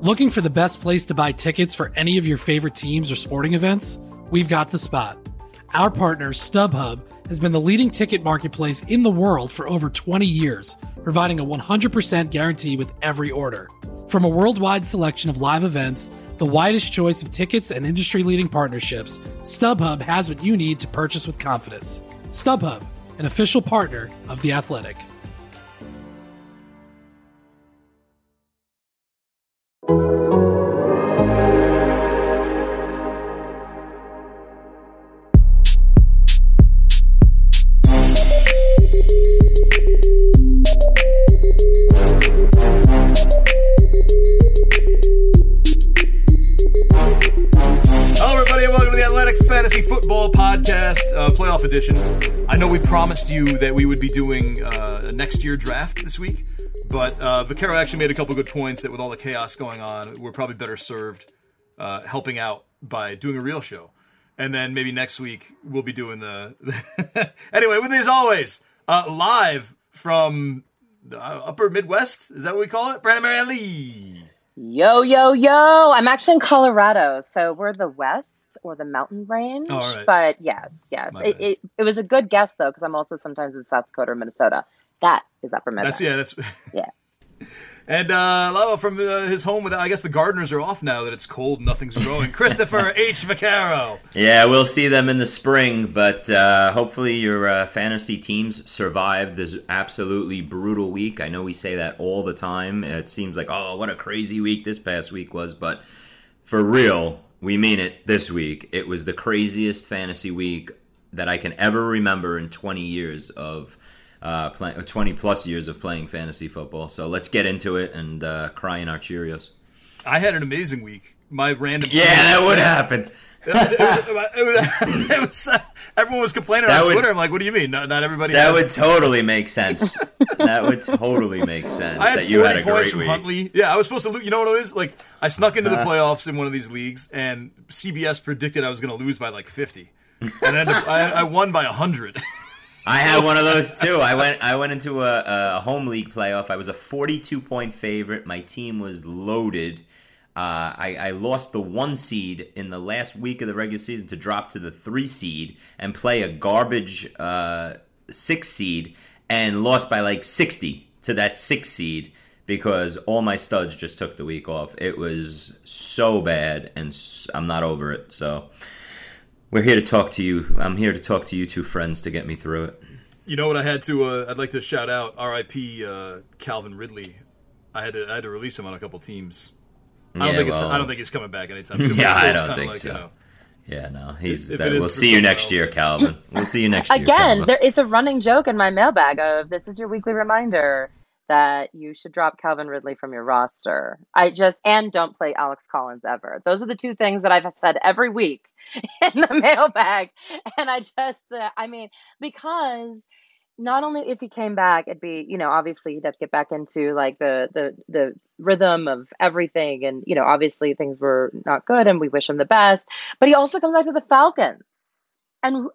Looking for the best place to buy tickets for any of your favorite teams or sporting events? We've got the spot. Our partner, StubHub, has been the leading ticket marketplace in the world for over 20 years, providing a 100% guarantee with every order. From a worldwide selection of live events, the widest choice of tickets and industry-leading partnerships, StubHub has what you need to purchase with confidence. StubHub, an official partner of The Athletic. Playoff edition. I know we promised you that we would be doing a next year draft this week, but Vaccaro actually made a couple good points that with all the chaos going on, we're probably better served helping out by doing a real show. And then maybe next week we'll be doing the... Anyway, with me as always, live from the upper Midwest, is that what we call it? Brandon Marianne Lee. Yo, yo, yo. I'm actually in Colorado, so we're the West or the mountain range. Oh, right. But yes. It was a good guess, though, because I'm also sometimes in South Dakota or Minnesota. That is upper Midwest. Yeah. And Lalo from his home with, I guess the gardeners are off now that it's cold and nothing's growing. Christopher H. Vaccaro. Yeah, we'll see them in the spring, but hopefully your fantasy teams survive this absolutely brutal week. I know we say that all the time. It seems like, oh, what a crazy week this past week was, but for real, we mean it this week. It was the craziest fantasy week that I can ever remember in 20 years of 20 plus years of playing fantasy football. So let's get into it and cry in our Cheerios. I had an amazing week. My random that would happen. It was everyone was complaining on Twitter. I'm like, what do you mean? Not everybody. That would totally make sense. That would totally make sense. I had that you had a great from week. Huntley. Yeah, I was supposed to. You know what it is? Like, I snuck into the playoffs in one of these leagues, and CBS predicted I was going to lose by like 50, and I won by 100. I had one of those too. I went into a home league playoff. I was a 42-point favorite. My team was loaded. I lost the 1 seed in the last week of the regular season to drop to the 3 seed and play a garbage 6 seed and lost by like 60 to that 6 seed because all my studs just took the week off. It was so bad, and I'm not over it. So we're here to talk to you. I'm here to talk to you two friends to get me through it. You know what I had to? I'd like to shout out R.I.P. Calvin Ridley. I had to release him on a couple teams. I don't think he's coming back anytime soon. Yeah, I don't think so. Yeah, no, we'll see you next year, Calvin. We'll see you next year. Again, it's a running joke in my mailbag of this is your weekly reminder that you should drop Calvin Ridley from your roster. And don't play Alex Collins ever. Those are the two things that I've said every week in the mailbag. And because not only if he came back, it'd be, obviously he'd have to get back into like the rhythm of everything. And, obviously things were not good and we wish him the best, but he also comes back to the Falcons. And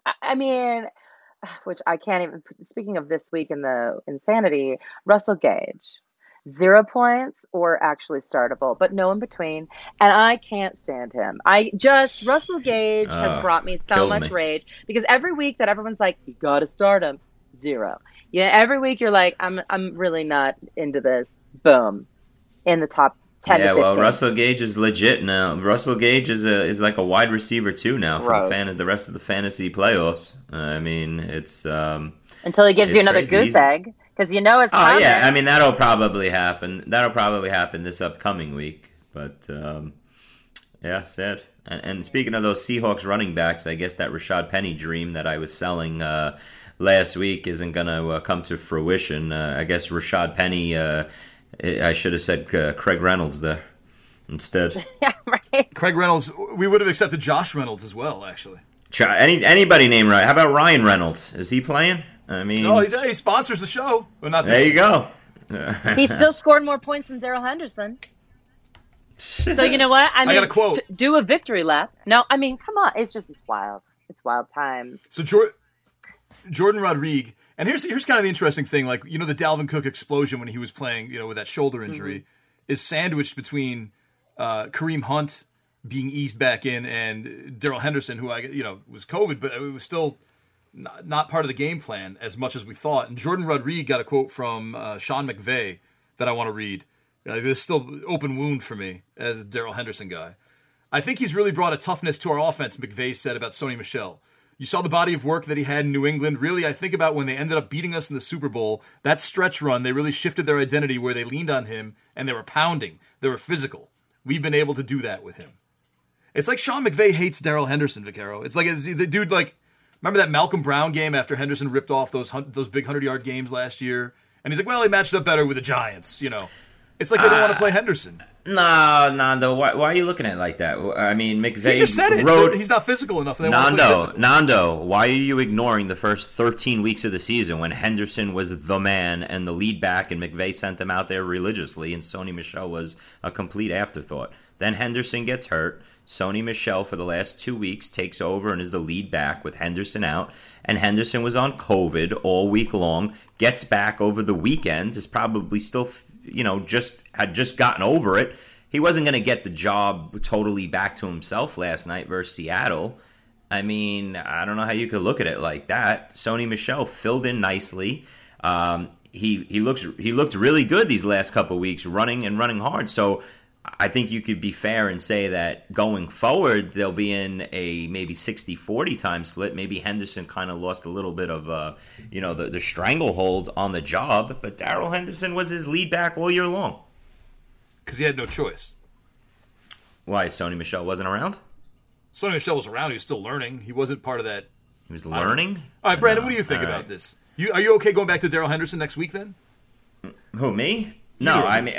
which I can't even, speaking of this week in the insanity, Russell Gage, 0 points or actually startable, but no in between. And I can't stand him. Russell Gage has brought me so much rage because every week that everyone's like, you got to start him. 0. Yeah. Every week you're like, I'm really not into this. Boom. In the top 10 to 15. Yeah, well, Russell Gage is legit now. Russell Gage is like a wide receiver too now for the rest of the fantasy playoffs. It's until he gives you another crazy. Goose egg because it's coming. Oh yeah, that'll probably happen. That'll probably happen this upcoming week. But yeah, sad. And speaking of those Seahawks running backs, I guess that Rashad Penny dream that I was selling last week isn't going to come to fruition. I guess Rashad Penny. I should have said Craig Reynolds there instead. Yeah, right. Craig Reynolds. We would have accepted Josh Reynolds as well, actually. Anybody named right? How about Ryan Reynolds? Is he playing? He sponsors the show. Well, not there you go. He still scored more points than Darrell Henderson. So you know what? I got a quote. Do a victory lap. No, come on. It's wild. It's wild times. So Jordan Rodriguez. And here's kind of the interesting thing, like, the Dalvin Cook explosion when he was playing, with that shoulder injury, is sandwiched between Kareem Hunt being eased back in, and Darrell Henderson, who was COVID, but it was still not part of the game plan as much as we thought. And Jordan Rodriguez got a quote from Sean McVay that I want to read. This is still open wound for me as a Darrell Henderson guy. I think he's really brought a toughness to our offense, McVay said about Sony Michel. You saw the body of work that he had in New England. Really, I think about when they ended up beating us in the Super Bowl, that stretch run, they really shifted their identity where they leaned on him and they were pounding. They were physical. We've been able to do that with him. It's like Sean McVay hates Darrell Henderson, Vaccaro. It's like the dude, remember that Malcolm Brown game after Henderson ripped off those big 100-yard games last year? And he's like, well, he matched up better with the Giants, It's like they don't want to play Henderson. Nando, why are you looking at it like that? I mean, McVay he just said it. He's not physical enough. Nando, why are you ignoring the first 13 weeks of the season when Henderson was the man and the lead back and McVay sent him out there religiously and Sony Michel was a complete afterthought? Then Henderson gets hurt. Sony Michel for the last 2 weeks takes over and is the lead back with Henderson out. And Henderson was on COVID all week long, gets back over the weekend, is probably still had just gotten over it. He wasn't going to get the job totally back to himself last night versus Seattle. I mean, I don't know how you could look at it like that. Sony Michel filled in nicely. He looked really good these last couple of weeks, running hard. So I think you could be fair and say that going forward, they'll be in a maybe 60-40 time split. Maybe Henderson kind of lost a little bit of, the stranglehold on the job. But Darrell Henderson was his lead back all year long. Because he had no choice. Why? Sony Michel wasn't around? Sony Michel was around. He was still learning. He wasn't part of that. He was learning? All right, Brandon, what do you think about this? Are you okay going back to Darrell Henderson next week then? Who, me? No, I mean,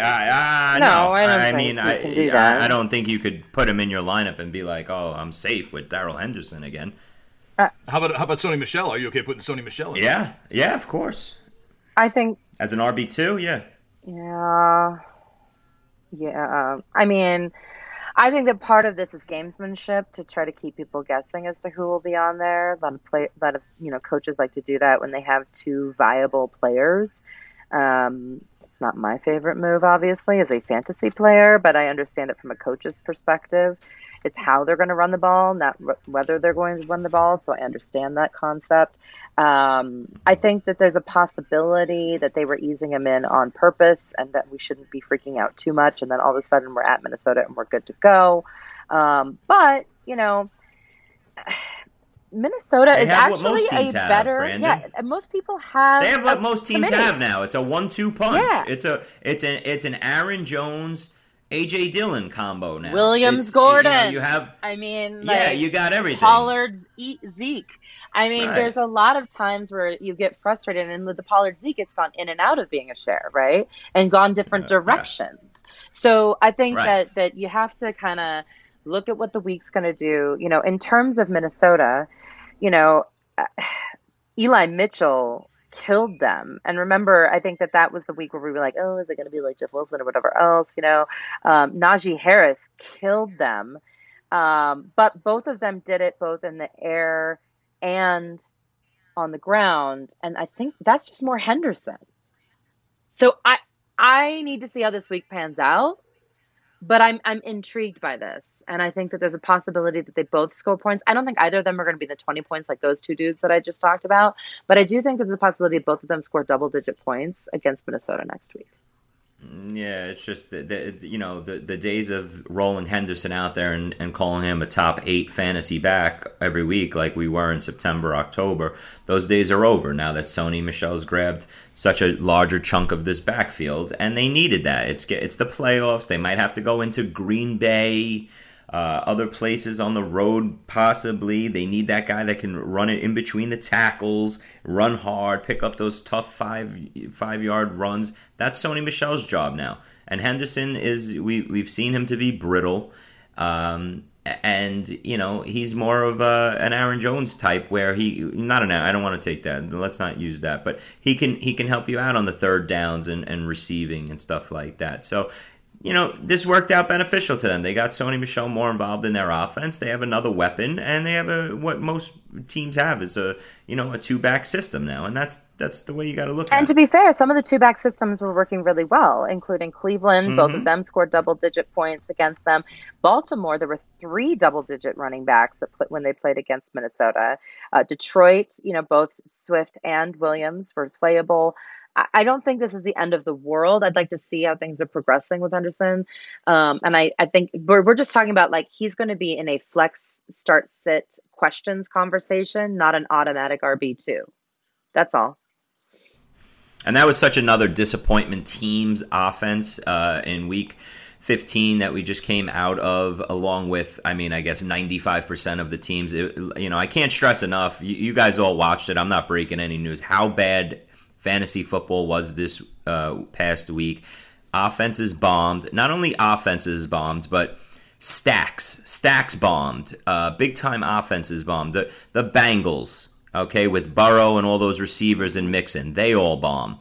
I don't think you could put him in your lineup and be like, "Oh, I'm safe with Darrell Henderson again." How about Sony Michel? Are you okay putting Sony Michel in? Yeah, of course. I think as an RB2, yeah. I mean, I think that part of this is gamesmanship to try to keep people guessing as to who will be on there. A lot of coaches like to do that when they have two viable players. It's not my favorite move, obviously, as a fantasy player, but I understand it from a coach's perspective. It's how they're going to run the ball, not whether they're going to run the ball, so I understand that concept. I think that there's a possibility that they were easing him in on purpose and that we shouldn't be freaking out too much, and then all of a sudden we're at Minnesota and we're good to go. But, Minnesota is actually a better. Brandon. Yeah, most people have. They have what most teams have now. It's a 1-2 punch. Yeah. It's an Aaron Jones, AJ Dillon combo now. Williams Gordon. You have. I mean, you got everything. Pollard Zeke. I mean, Right. There's a lot of times where you get frustrated, and with the Pollard Zeke, it's gone in and out of being a share, right, and gone different directions. Right. So I think that you have to kind of look at what the week's going to do. In terms of Minnesota. Eli Mitchell killed them. And remember, I think that was the week where we were like, oh, is it going to be like Jeff Wilson or whatever else? Najee Harris killed them. But both of them did it both in the air and on the ground. And I think that's just more Henderson. So I need to see how this week pans out. But I'm intrigued by this. And I think that there's a possibility that they both score points. I don't think either of them are going to be the 20 points like those two dudes that I just talked about. But I do think there's a possibility both of them score double-digit points against Minnesota next week. Yeah, it's just the days of rolling Henderson out there and calling him a top 8 fantasy back every week like we were in September, October. Those days are over now that Sony Michel's grabbed such a larger chunk of this backfield, and they needed that. It's the playoffs. They might have to go into Green Bay, other places on the road possibly. They need that guy that can run it in between the tackles, run hard, pick up those tough 5-yard runs. That's Sony Michel's job now. And Henderson we've seen him to be brittle. And he's more of an Aaron Jones type where I don't want to take that. Let's not use that. But he can help you out on the third downs and receiving and stuff like that. So this worked out beneficial to them. They got Sony Michel more involved in their offense. They have another weapon, and they have what most teams have is a two-back system now, and that's the way you got to look at it. And to be fair, some of the two-back systems were working really well, including Cleveland. Mm-hmm. Both of them scored double-digit points against them. Baltimore, there were 3 double-digit running backs when they played against Minnesota. Detroit, both Swift and Williams were playable. I don't think this is the end of the world. I'd like to see how things are progressing with Henderson. And I think we're just talking about he's going to be in a flex start sit questions conversation, not an automatic RB2. That's all. And that was such another disappointment team's offense in week 15 that we just came out of, along with, I guess 95% of the teams. I can't stress enough. You guys all watched it. I'm not breaking any news. How bad fantasy football was this past week. Offenses bombed. Not only offenses bombed, but stacks bombed. Big time offenses bombed. The Bengals, okay, with Burrow and all those receivers and Mixon, they all bomb.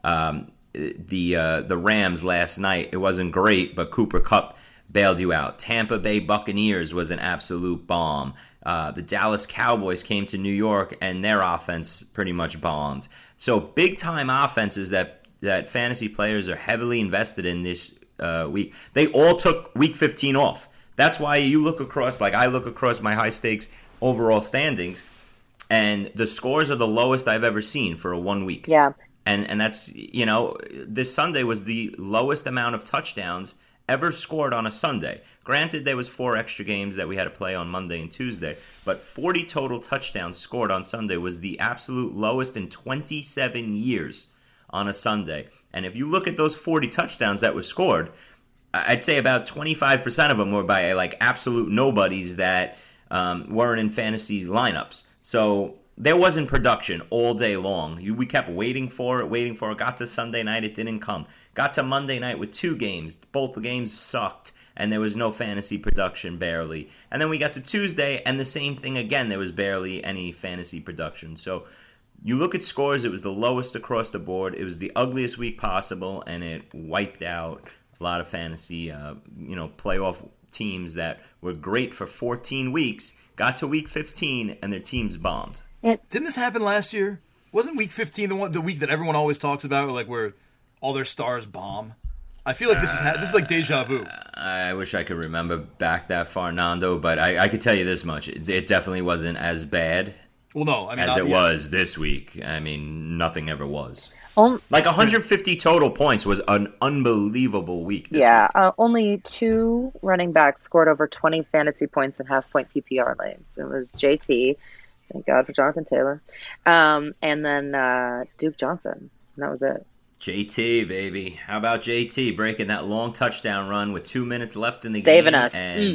The Rams last night, it wasn't great, but Cooper Kupp bailed you out. Tampa Bay Buccaneers was an absolute bomb. The Dallas Cowboys came to New York, and their offense pretty much bombed. So big-time offenses that fantasy players are heavily invested in this week. They all took Week 15 off. That's why you look across, I look across my high-stakes overall standings, and the scores are the lowest I've ever seen for a 1 week. Yeah. And that's, this Sunday was the lowest amount of touchdowns ever scored on a Sunday. Granted, there was 4 extra games that we had to play on Monday and Tuesday, but 40 total touchdowns scored on Sunday was the absolute lowest in 27 years on a Sunday. And if you look at those 40 touchdowns that were scored, I'd say about 25% of them were by absolute nobodies that weren't in fantasy lineups. So there wasn't production all day long. We kept waiting for it. Got to Sunday night, it didn't come. Got to Monday night with 2 games. Both the games sucked, and there was no fantasy production, barely. And then we got to Tuesday, and the same thing again. There was barely any fantasy production. So you look at scores, it was the lowest across the board. It was the ugliest week possible, and it wiped out a lot of fantasy, playoff teams that were great for 14 weeks, got to week 15, and their teams bombed. Didn't this happen last year? Wasn't week 15 the week that everyone always talks about, where all their stars bomb? I feel like this is like deja vu. I wish I could remember back that far, Nando, but I could tell you this much: it definitely wasn't as bad. Well, no, as it was this week. Nothing ever was. 150 total points was an unbelievable week. This week. Only 2 running backs scored over 20 fantasy points in half-point PPR leagues. It was JT. Thank God for Jonathan Taylor. And then Duke Johnson. And that was it. JT, baby. How about JT breaking that long touchdown run with 2 minutes left in the saving game? Us.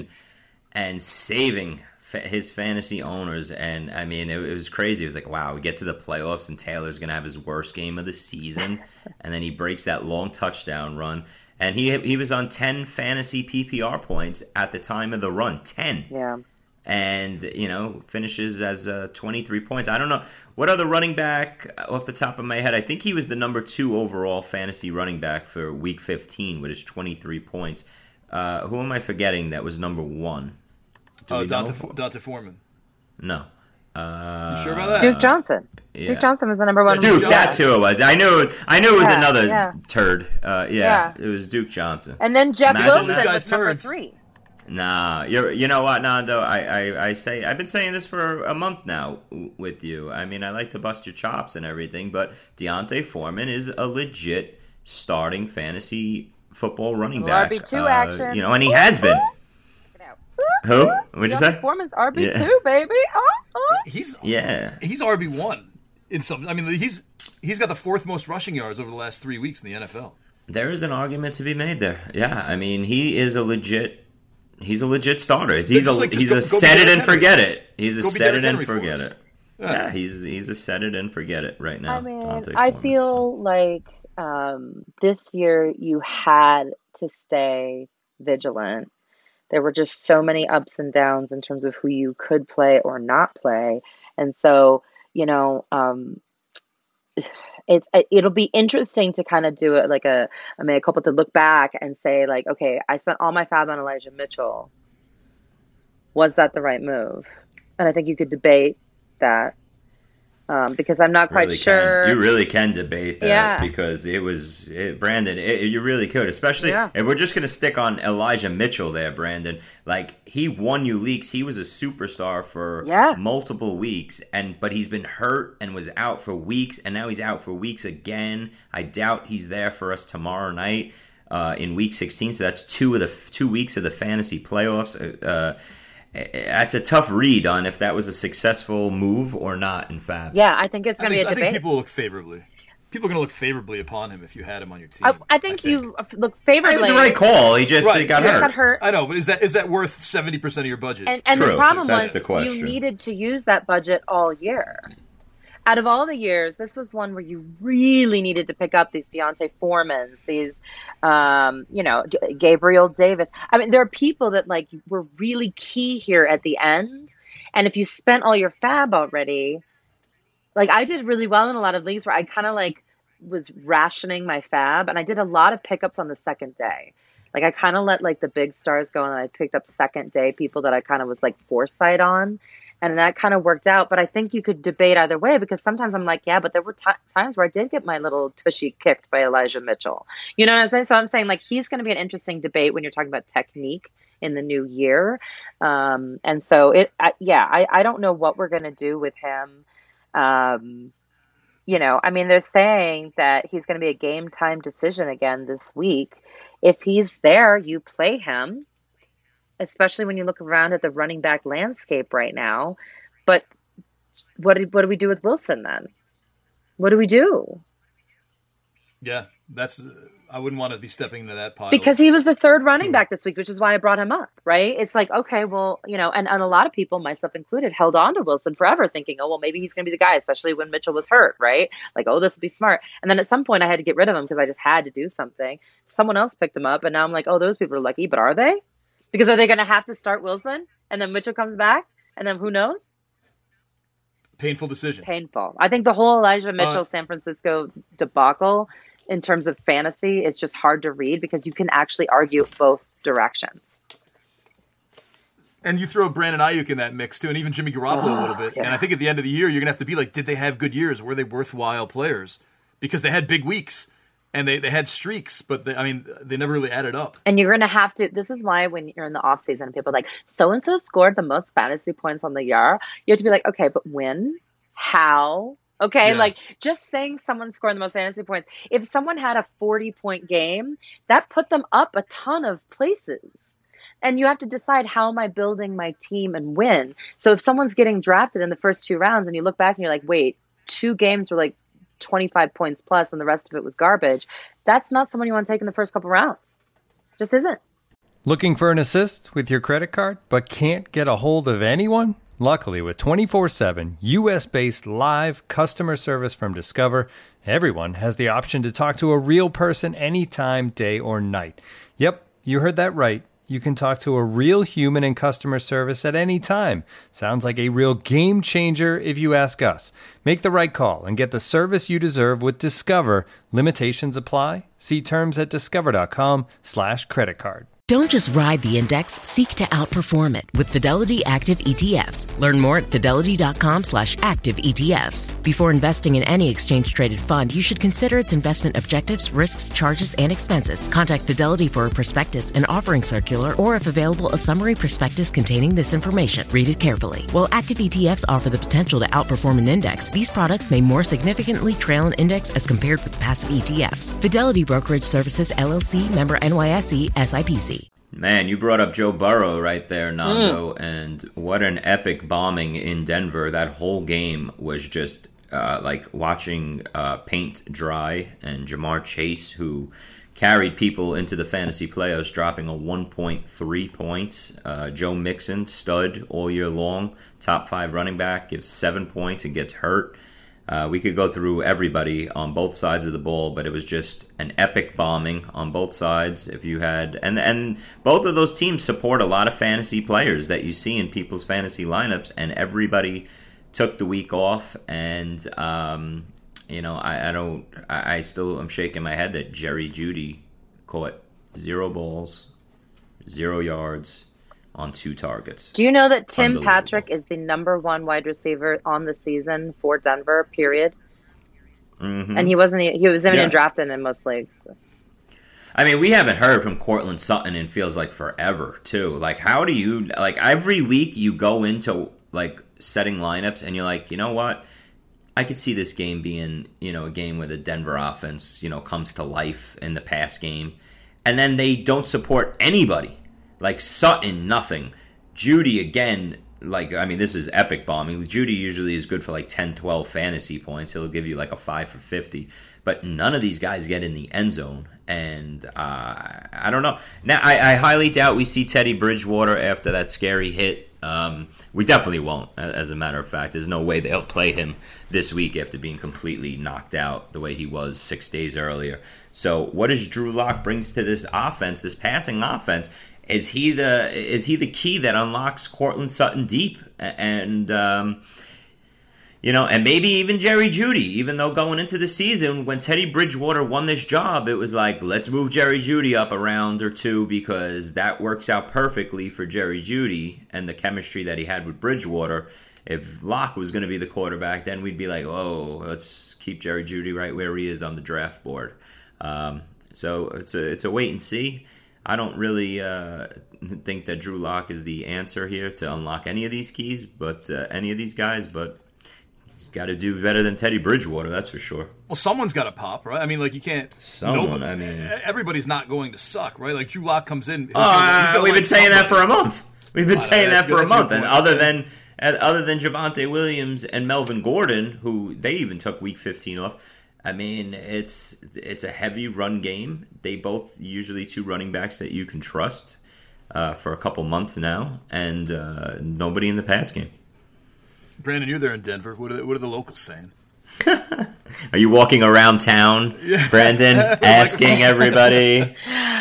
And saving his fantasy owners. And, it was crazy. It was wow, we get to the playoffs, and Taylor's going to have his worst game of the season. And then he breaks that long touchdown run. And he was on 10 fantasy PPR points at the time of the run. 10. Yeah. And, finishes as 23 points. I don't know. What other running back off the top of my head? I think he was the number 2 overall fantasy running back for week 15 with his 23 points. Who am I forgetting that was number 1? Dante Foreman. No. You sure about that? Duke Johnson. Yeah. Duke Johnson was the number 1. Duke, that's who it was. I knew it was another turd. It was Duke Johnson. And then Jeff Imagine Wilson was number 3. Nah, you know what, Nando? I say I've been saying this for a month now with you. I like to bust your chops and everything, but Deontay Foreman is a legit starting fantasy football running back. RB2 action, and he has been. Who? What'd you say? Foreman's RB2, baby. He's RB1 in some. He's got the 4th most rushing yards over the last 3 weeks in the NFL. There is an argument to be made there. Yeah, he is a legit. He's a legit starter. He's a set it and forget it. He's a set it and forget it. Yeah, he's a set it and forget it right now. I feel like this year you had to stay vigilant. There were just so many ups and downs in terms of who you could play or not play. And so, it'll be interesting to kind of do it like a mea culpa, to look back and say like, okay, I spent all my fab on Elijah Mitchell. Was that the right move? And I think you could debate that. Because I'm not quite sure. You really can debate that because Brandon, you really could, especially if we're just going to stick on Elijah Mitchell there, Brandon. Like, he won you leagues. He was a superstar for multiple weeks, but he's been hurt and was out for weeks, and now he's out for weeks again. I doubt he's there for us tomorrow night in week 16, so that's 2 weeks of the fantasy playoffs. That's a tough read on if that was a successful move or not in Fab. Yeah, I think it's going to be a debate. I think people look favorably. People are going to look favorably upon him if you had him on your team. I think you look favorably. It was the right call. He just got hurt. I know, but is that worth 70% of your budget? And the problem was you needed to use that budget all year. Out of all the years, this was one where you really needed to pick up these D'Onta Foremans, these, Gabriel Davis. I mean, there are people that like were really key here at the end. And if you spent all your fab already, like I did really well in a lot of leagues where I kind of like was rationing my fab, and I did a lot of pickups on the second day. Like I kind of let like the big stars go, and I picked up second day people that I kind of was like foresight on. And that kind of worked out. But I think you could debate either way, because sometimes I'm like, yeah, but there were times where I did get my little tushy kicked by Elijah Mitchell. You know what I'm saying? So I'm saying like he's going to be an interesting debate when you're talking about technique in the new year. And so I don't know what we're going to do with him. I mean, they're saying that he's going to be a game time decision again this week. If he's there, you play him, especially when you look around at the running back landscape right now. But what do we do with Wilson then? What do we do? Yeah, I wouldn't want to be stepping into that pile. Because he was the third running back this week, which is why I brought him up, right? It's like, okay, well, and a lot of people, myself included, held on to Wilson forever thinking, oh, well, maybe he's going to be the guy, especially when Mitchell was hurt, right? Like, oh, this would be smart. And then at some point I had to get rid of him because I just had to do something. Someone else picked him up, and now I'm like, oh, those people are lucky, but are they? Because are they going to have to start Wilson and then Mitchell comes back and then who knows? Painful decision. Painful. I think the whole Elijah Mitchell San Francisco debacle in terms of fantasy is just hard to read because you can actually argue both directions. And you throw Brandon Ayuk in that mix too, and even Jimmy Garoppolo a little bit. Yeah. And I think at the end of the year, you're going to have to be like, did they have good years? Were they worthwhile players? Because they had big weeks. And they had streaks, but they never really added up. And you're going to have to, this is why when you're in the off season, people are like, so-and-so scored the most fantasy points on the year. You have to be like, okay, but when? How? Okay, like just saying someone scored the most fantasy points. If someone had a 40-point game, that put them up a ton of places. And you have to decide, how am I building my team and win? So if someone's getting drafted in the first 2 rounds and you look back and you're like, wait, 2 games were like 25 points plus and the rest of it was garbage, that's not someone you want to take in the first couple rounds. Just isn't. Looking for an assist with your credit card but can't get a hold of anyone? Luckily, with 24/7 US-based live customer service from Discover, everyone has the option to talk to a real person anytime, day or night. Yep, you heard that right. You can talk to a real human in customer service at any time. Sounds like a real game changer if you ask us. Make the right call and get the service you deserve with Discover. Limitations apply. See terms at discover.com/creditcard. Don't just ride the index, seek to outperform it with Fidelity Active ETFs. Learn more at fidelity.com/active ETFs. Before investing in any exchange-traded fund, you should consider its investment objectives, risks, charges, and expenses. Contact Fidelity for a prospectus, an offering circular, or if available, a summary prospectus containing this information. Read it carefully. While active ETFs offer the potential to outperform an index, these products may more significantly trail an index as compared with passive ETFs. Fidelity Brokerage Services, LLC, member NYSE, SIPC. Man, you brought up Joe Burrow right there, Nando, and what an epic bombing in Denver. That whole game was just like watching paint dry, and Jamar Chase, who carried people into the fantasy playoffs, dropping a 1.3 points. Joe Mixon, stud all year long, top 5 running back, gives 7 points and gets hurt. We could go through everybody on both sides of the ball, but it was just an epic bombing on both sides. If you had, and both of those teams support a lot of fantasy players that you see in people's fantasy lineups, and everybody took the week off, and I still am shaking my head that Jerry Jeudy caught 0 balls, 0 yards on 2 targets. Do you know that Tim Patrick is the #1 wide receiver on the season for Denver, period? Mm-hmm. And he was even drafted in most leagues. I mean, we haven't heard from Cortland Sutton in feels like forever, too. Like, how do you, like, every week you go into, like, setting lineups and you're like, you know what? I could see this game being, a game where the Denver offense, comes to life in the pass game. And then they don't support anybody. Like Sutton, nothing. Jeudy, again, this is epic bombing. Jeudy usually is good for like 10, 12 fantasy points. He'll give you like a 5 for 50. But none of these guys get in the end zone. And I don't know. Now, I highly doubt we see Teddy Bridgewater after that scary hit. We definitely won't, as a matter of fact. There's no way they'll play him this week after being completely knocked out the way he was 6 days earlier. So what does Drew Lock brings to this offense, this passing offense? Is he the key that unlocks Cortland Sutton deep? And and maybe even Jerry Jeudy, even though going into the season, when Teddy Bridgewater won this job, it was like, let's move Jerry Jeudy up a round or 2 because that works out perfectly for Jerry Jeudy and the chemistry that he had with Bridgewater. If Locke was going to be the quarterback, then we'd be like, oh, let's keep Jerry Jeudy right where he is on the draft board. So it's a wait and see. I don't really think that Drew Lock is the answer here to unlock any of these keys, but any of these guys, but he's got to do better than Teddy Bridgewater, that's for sure. Well, someone's got to pop, right? I mean, like, you can't... everybody's not going to suck, right? Like, Drew Lock comes in... We've been saying that for a month. And other than Javonte Williams and Melvin Gordon, who they even took Week 15 off, I mean, it's a heavy run game. They both usually 2 running backs that you can trust for a couple months now, and nobody in the pass game. Brandon, you're there in Denver. What are the locals saying? Are you walking around town, Brandon, asking everybody?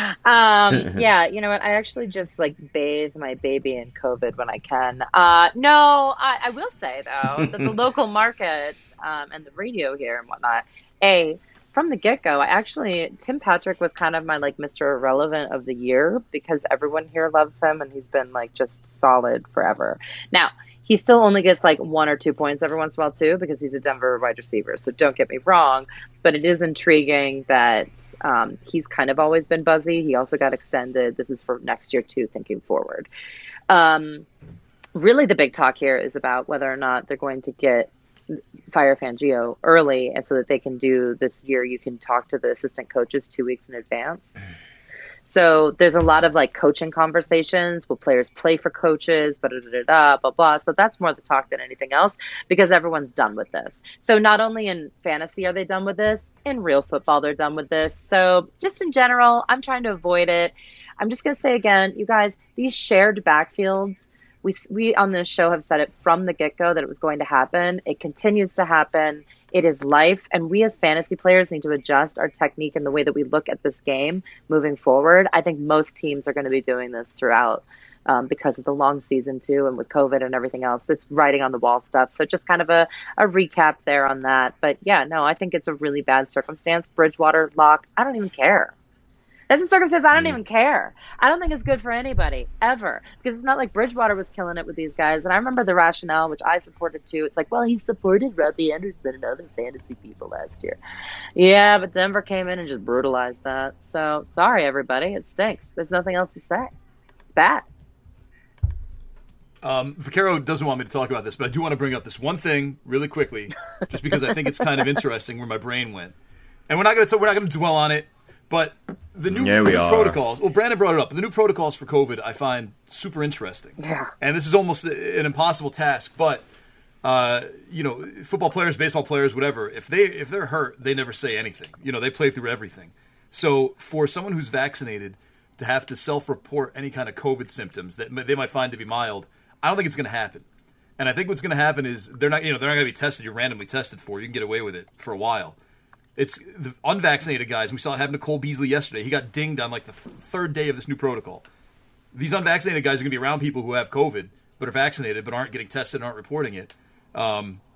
Yeah, you know what? I actually just bathe my baby in COVID when I can. No, I will say though that the local market and the radio here and whatnot. From the get-go, Tim Patrick was kind of my Mr. Irrelevant of the year because everyone here loves him and he's been just solid forever. Now, he still only gets 1 or 2 points every once in a while too because he's a Denver wide receiver. So don't get me wrong, but it is intriguing that he's kind of always been buzzy. He also got extended. This is for next year too, thinking forward. Really the big talk here is about whether or not they're going to fire Fangio early and so that they can do this year. You can talk to the assistant coaches 2 weeks in advance. So there's a lot of coaching conversations. Will players play for coaches? Blah, blah, blah. So that's more the talk than anything else because everyone's done with this. So not only in fantasy are they done with this, in real football they're done with this. So just in general, I'm trying to avoid it. I'm just going to say again, you guys, these shared backfields, we on this show have said it from the get-go that it was going to happen. It continues to happen. It is life. And we as fantasy players need to adjust our technique and the way that we look at this game moving forward. I think most teams are going to be doing this throughout because of the long season too. And with COVID and everything else, this writing on the wall stuff. So just kind of a recap there on that. But yeah, no, I think it's a really bad circumstance. Bridgewater, Lock, I don't even care. That's a circumstance I don't even care. I don't think it's good for anybody, ever. Because it's not like Bridgewater was killing it with these guys. And I remember the rationale, which I supported too. It's well, he supported Robbie Anderson and other fantasy people last year. Yeah, but Denver came in and just brutalized that. So, sorry, everybody. It stinks. There's nothing else to say. It's bad. Vaquero doesn't want me to talk about this, but I do want to bring up this one thing really quickly, just because I think it's kind of interesting where my brain went. And we're not going to dwell on it. But the new protocols, well, Brandon brought it up, but the new protocols for COVID I find super interesting. Yeah. And this is almost an impossible task, but, football players, baseball players, whatever, if they're hurt, they never say anything. They play through everything. So for someone who's vaccinated to have to self-report any kind of COVID symptoms that they might find to be mild, I don't think it's going to happen. And I think what's going to happen is they're not going to be tested. You're randomly tested for. You can get away with it for a while. It's the unvaccinated guys. And we saw it happen to Cole Beasley yesterday. He got dinged on the 3rd day of this new protocol. These unvaccinated guys are going to be around people who have COVID but are vaccinated but aren't getting tested and aren't reporting it.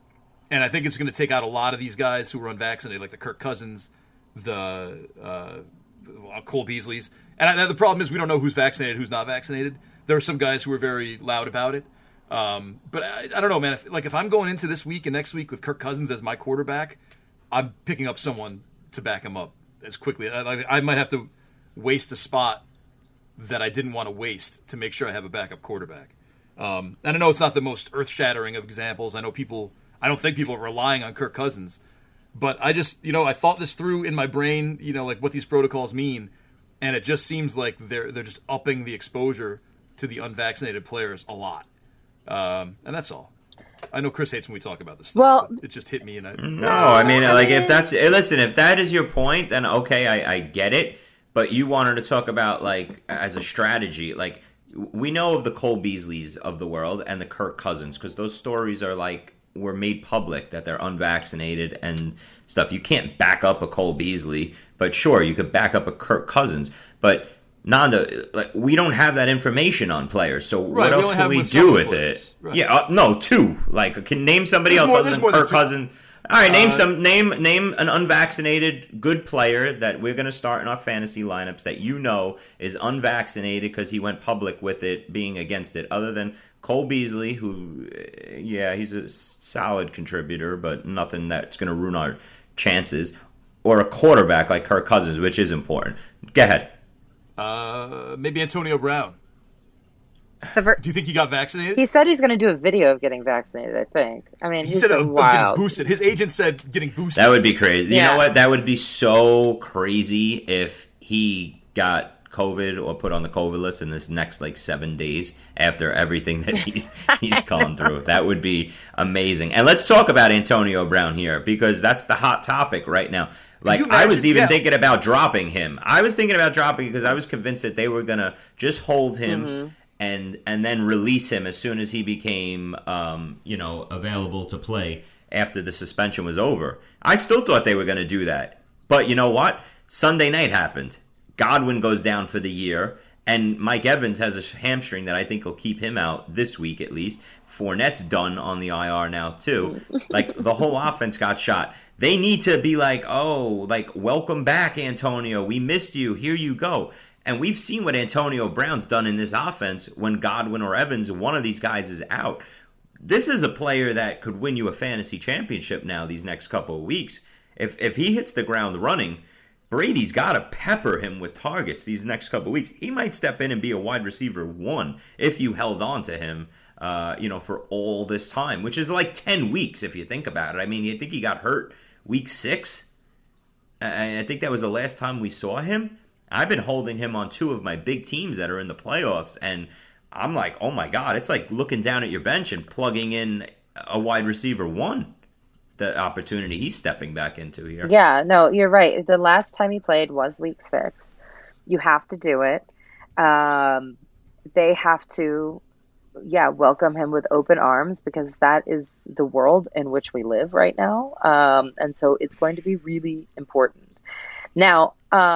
And I think it's going to take out a lot of these guys who were unvaccinated, like the Kirk Cousins, the Cole Beasleys. And the problem is we don't know who's vaccinated, who's not vaccinated. There are some guys who are very loud about it. But I don't know, man. If I'm going into this week and next week with Kirk Cousins as my quarterback, I'm picking up someone to back him up as quickly. I might have to waste a spot that I didn't want to waste to make sure I have a backup quarterback. And I know it's not the most earth-shattering of examples. I don't think people are relying on Kirk Cousins. But I just, I thought this through in my brain, like what these protocols mean. And it just seems like they're just upping the exposure to the unvaccinated players a lot. And that's all. I know Chris hates when we talk about this stuff. Well, it just hit me. No, I mean, if that is your point, then okay, I get it. But you wanted to talk about, like, as a strategy, like, we know of the Cole Beasleys of the world and the Kirk Cousins, because those stories were made public that they're unvaccinated and stuff. You can't back up a Cole Beasley, but sure, you could back up a Kirk Cousins. But Nanda, we don't have that information on players, so what else can we do with it? Right. Yeah, no, two. Can name somebody else other than Kirk Cousins? All right, name an unvaccinated good player that we're going to start in our fantasy lineups that is unvaccinated because he went public with it being against it, other than Cole Beasley, who, he's a solid contributor, but nothing that's going to ruin our chances, or a quarterback like Kirk Cousins, which is important. Go ahead. Maybe Antonio Brown. So do you think he got vaccinated? He said he's going to do a video of getting vaccinated, I think. I mean, he said of getting boosted. His agent said getting boosted. That would be crazy. Yeah. You know what? That would be so crazy if he got COVID or put on the COVID list in this next 7 days after everything that he's gone through. That would be amazing. And let's talk about Antonio Brown here, because that's the hot topic right now. I was even thinking about dropping him. I was thinking about dropping because I was convinced that they were going to just hold him and then release him as soon as he became, available to play after the suspension was over. I still thought they were going to do that. But you know what? Sunday night happened. Godwin goes down for the year, and Mike Evans has a hamstring that I think will keep him out this week at least. Fournette's done on the IR now too. The whole offense got shot. They need to be welcome back, Antonio. We missed you. Here you go. And we've seen what Antonio Brown's done in this offense when Godwin or Evans, one of these guys, is out. This is a player that could win you a fantasy championship now these next couple of weeks. If he hits the ground running, Brady's got to pepper him with targets these next couple of weeks. He might step in and be a wide receiver 1 if you held on to him, for all this time, which is 10 weeks if you think about it. I mean, you think he got hurt week 6? I think that was the last time we saw him. I've been holding him on 2 of my big teams that are in the playoffs, and I'm like, oh my God, it's like looking down at your bench and plugging in a wide receiver 1. The opportunity he's stepping back into here. Yeah, no, you're right. The last time he played was week 6. You have to do it. They have to, welcome him with open arms, because that is the world in which we live right now. And so it's going to be really important. Now,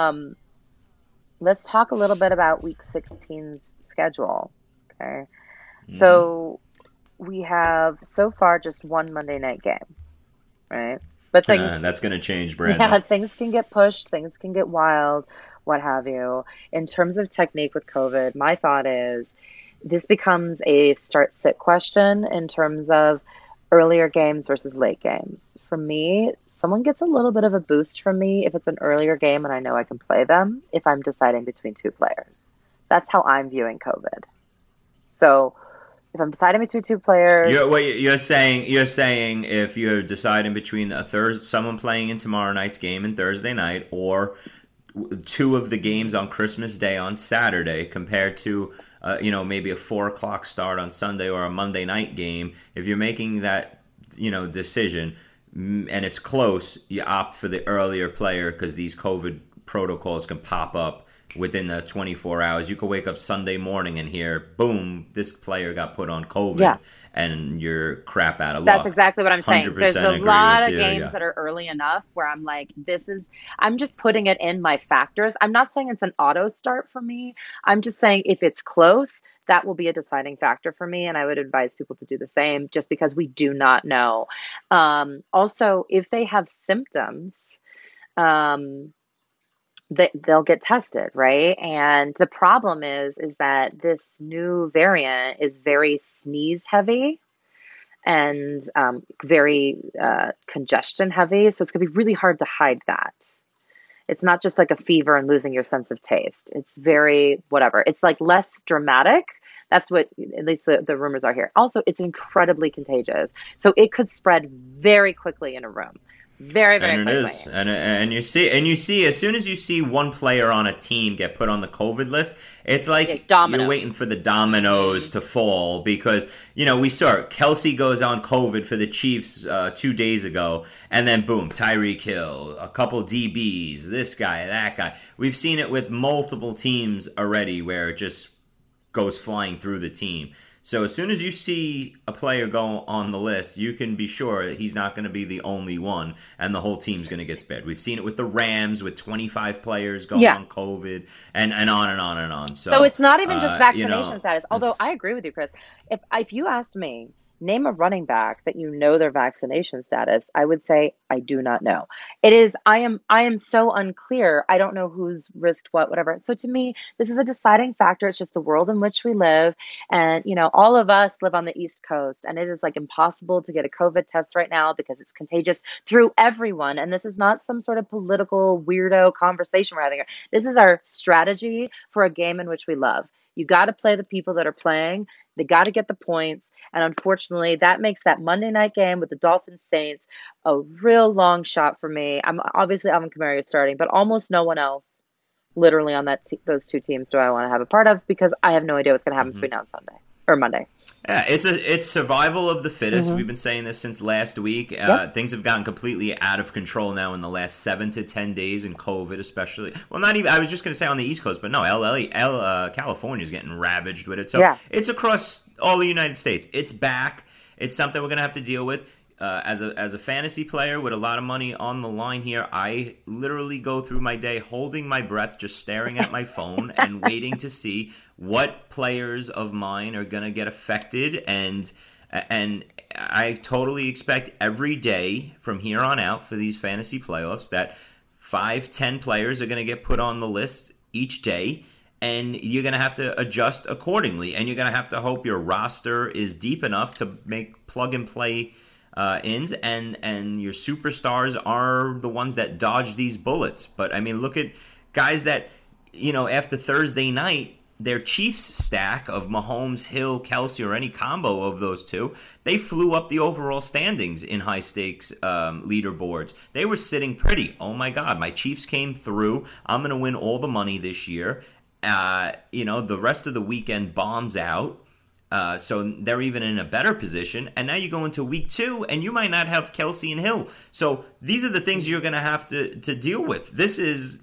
let's talk a little bit about week 16's schedule. Okay. So we have so far just one Monday night game. Right, but that's going to change, Brandon. Yeah, things can get pushed, things can get wild, what have you. In terms of technique with COVID, my thought is this becomes a start-sit question in terms of earlier games versus late games. For me, someone gets a little bit of a boost from me if it's an earlier game and I know I can play them if I'm deciding between 2 players. That's how I'm viewing COVID. So if I'm deciding between 2 players, you're saying if you're deciding between someone playing in tomorrow night's game and Thursday night, or 2 of the games on Christmas Day on Saturday, compared to maybe a 4:00 start on Sunday or a Monday night game, if you're making that decision and it's close, you opt for the earlier player because these COVID protocols can pop up within the 24 hours. You could wake up Sunday morning and hear, boom, this player got put on COVID, and you're crap out of luck. That's exactly what I'm saying. There's a lot of games that are early enough where I'm like, I'm just putting it in my factors. I'm not saying it's an auto start for me. I'm just saying if it's close, that will be a deciding factor for me. And I would advise people to do the same just because we do not know. Also, if they have symptoms, they'll get tested, right? And the problem is that this new variant is very sneeze heavy and very congestion heavy. So it's going to be really hard to hide that. It's not just like a fever and losing your sense of taste. It's very whatever. It's like less dramatic. That's what at least the rumors are here. Also, it's incredibly contagious. So it could spread very quickly in a room. Very, very quickly. And it is. And you see, as soon as you see one player on a team get put on the COVID list, it's like you're waiting for the dominoes to fall because, we saw Kelsey goes on COVID for the Chiefs 2 days ago, and then boom, Tyreek Hill, a couple DBs, this guy, that guy. We've seen it with multiple teams already where it just goes flying through the team. So as soon as you see a player go on the list, you can be sure that he's not going to be the only one, and the whole team's going to get spared. We've seen it with the Rams, with 25 players going on COVID, and on and on and on. So it's not even just vaccination status. Although I agree with you, Chris. If you asked me, name a running back that their vaccination status, I would say I do not know. It is I am so unclear. I don't know who's risked whatever. So to me, this is a deciding factor. It's just the world in which we live. And all of us live on the East Coast, and it is like impossible to get a COVID test right now because it's contagious through everyone. And this is not some sort of political weirdo conversation we're having here. This is our strategy for a game in which we love. You got to play the people that are playing. They got to get the points. And unfortunately, that makes that Monday night game with the Dolphins Saints a real long shot for me. Obviously Alvin Kamara is starting, but almost no one else literally on those two teams do I want to have a part of because I have no idea what's going to happen between now and Sunday or Monday. Yeah, it's survival of the fittest. We've been saying this since last week. Things have gotten completely out of control now in the last 7 to 10 days in COVID, especially. Well, not even. I was just going to say on the East Coast, but no, California is getting ravaged with it. So it's across all the United States. It's back. It's something we're going to have to deal with. As a fantasy player with a lot of money on the line here, I literally go through my day holding my breath, just staring at my phone and waiting to see what players of mine are going to get affected. And I totally expect every day from here on out for these fantasy playoffs that 5-10 players are going to get put on the list each day. And you're going to have to adjust accordingly. And you're going to have to hope your roster is deep enough to make plug-and-play ins, and your superstars are the ones that dodge these bullets. But, I mean, look at guys that, after Thursday night, their Chiefs stack of Mahomes, Hill, Kelsey, or any combo of those two, they flew up the overall standings in high-stakes leaderboards. They were sitting pretty. Oh, my God, my Chiefs came through. I'm going to win all the money this year. The rest of the weekend bombs out. So they're even in a better position. And now you go into week 2, and you might not have Kelsey and Hill. So these are the things you're going to have to deal with. This is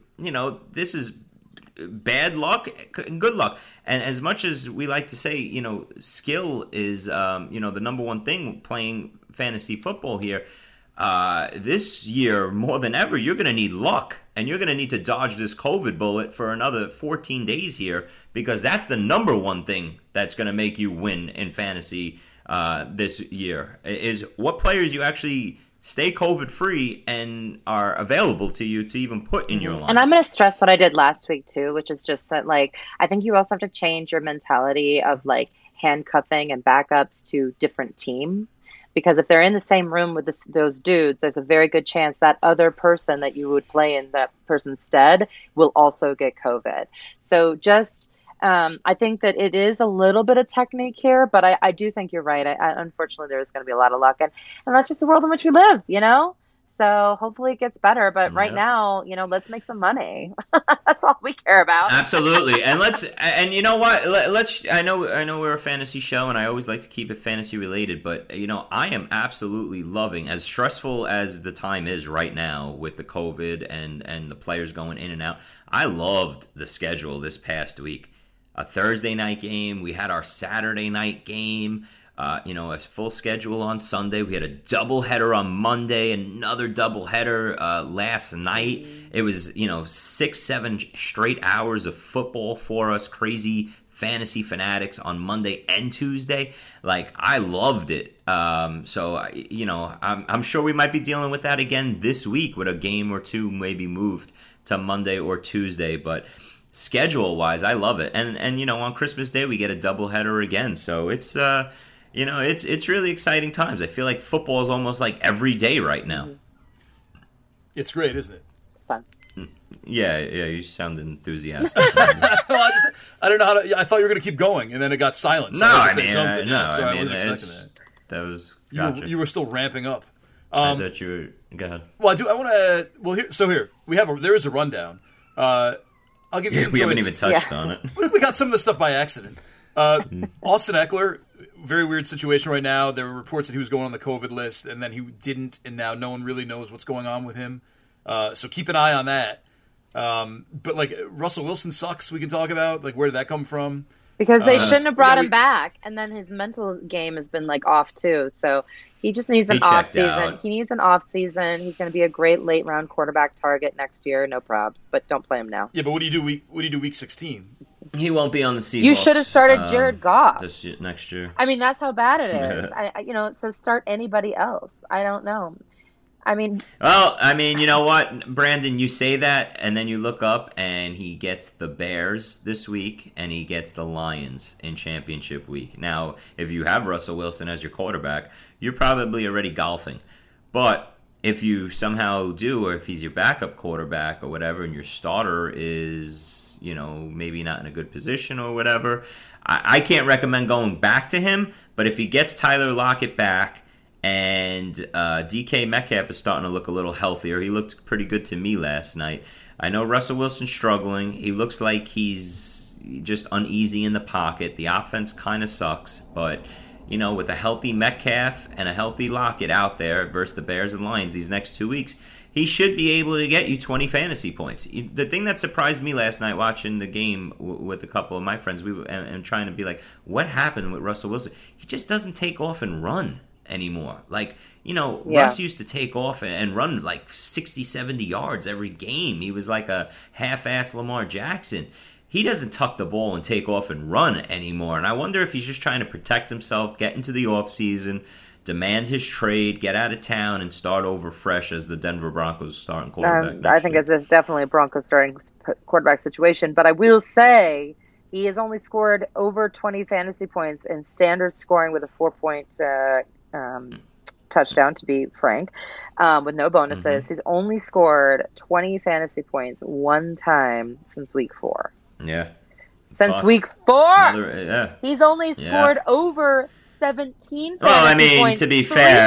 bad luck and good luck. And as much as we like to say, skill is, the number one thing playing fantasy football here, this year, more than ever, you're going to need luck. And you're going to need to dodge this COVID bullet for another 14 days here because that's the number one thing that's going to make you win in fantasy this year is what players you actually stay COVID-free and are available to you to even put in your line. And I'm going to stress what I did last week, too, which is just that, I think you also have to change your mentality of, handcuffing and backups to different team. Because if they're in the same room with those dudes, there's a very good chance that other person that you would play in that person's stead will also get COVID. So just, I think that it is a little bit of technique here, but I do think you're right. Unfortunately, there is going to be a lot of luck. And that's just the world in which we live, So hopefully it gets better. But right now, let's make some money. That's all we care about. Absolutely. And you know what? I know we're a fantasy show and I always like to keep it fantasy related, but I am absolutely loving, as stressful as the time is right now with the COVID and the players going in and out. I loved the schedule this past week. A Thursday night game. We had our Saturday night game. A full schedule on Sunday. We had a doubleheader on Monday, another doubleheader last night. It was, 6-7 straight hours of football for us, crazy Fantasy Fanatics on Monday and Tuesday. Like, I loved it. So, you know, I'm sure we might be dealing with that again this week with a game or two maybe moved to Monday or Tuesday. But schedule-wise, I love it. And you know, on Christmas Day, we get a doubleheader again. So it's, you know, it's really exciting times. I feel like football is almost like every day right now. It's great, isn't it? It's fun. Yeah, you sound enthusiastic. Well, I don't know how to. I thought you were going to keep going, and then it got silent. So I wasn't expecting that. That was gotcha. You were still ramping up. I thought you were. Go ahead. Well, I want to. Well, here we have. There is a rundown. I'll give you some we choices. haven't even touched on it. We got some of the stuff by accident. Austin Eckler, very weird situation right now. There were reports that he was going on the COVID list, and then he didn't, and now no one really knows what's going on with him. So keep an eye on that. But like Russell Wilson sucks. We can talk about like where did that come from? Because they shouldn't have brought him back, and then his mental game has been like off too. So he just needs an off season. He needs an off season. He's going to be a great late round quarterback target next year. No probs, but don't play him now. Yeah, but what do you do week 16? He won't be on the Seahawks. You should have started Jared Goff next year. I mean, that's how bad it is. So start anybody else. I don't know. Well, you know what, Brandon, you say that, and then you look up, and he gets the Bears this week, and he gets the Lions in championship week. Now, if you have Russell Wilson as your quarterback, you're probably already golfing. But if you somehow do, or if he's your backup quarterback or whatever, and your starter is, you know, maybe not in a good position or whatever, I can't recommend going back to him, but if he gets Tyler Lockett back, and DK Metcalf is starting to look a little healthier. He looked pretty good to me last night. I know Russell Wilson's struggling. He looks like he's just uneasy in the pocket. The offense kind of sucks. But, you know, with a healthy Metcalf and a healthy Lockett out there versus the Bears and Lions these next 2 weeks, he should be able to get you 20 fantasy points. The thing that surprised me last night watching the game with a couple of my friends and trying to be like, what happened with Russell Wilson? He just doesn't take off and run anymore. Like, you know, Russ used to take off and run like 60, 70 yards every game. He was like a half-assed Lamar Jackson. He doesn't tuck the ball and take off and run anymore. And I wonder if he's just trying to protect himself, get into the offseason, demand his trade, get out of town, and start over fresh as the Denver Broncos starting quarterback. I think it's definitely a Broncos starting quarterback situation. But I will say he has only scored over 20 fantasy points in standard scoring with a 4-point touchdown, to be frank, with no bonuses. Mm-hmm. He's only scored 20 fantasy points one time since week 4. Yeah. Since week 4! He's only scored over 17 fantasy points. To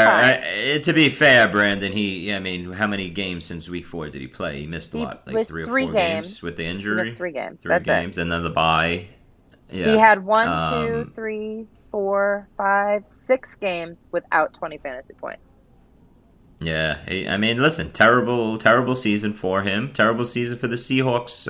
be fair, Brandon, how many games since week 4 did he play? He missed a lot, like 3 or 4 games with the injury. He missed 3 games. That's it. And then the bye. Yeah. He had 1, 2, 3, 4, 5, 6 games without 20 fantasy points. Yeah, listen, terrible season for him. Terrible season for the Seahawks,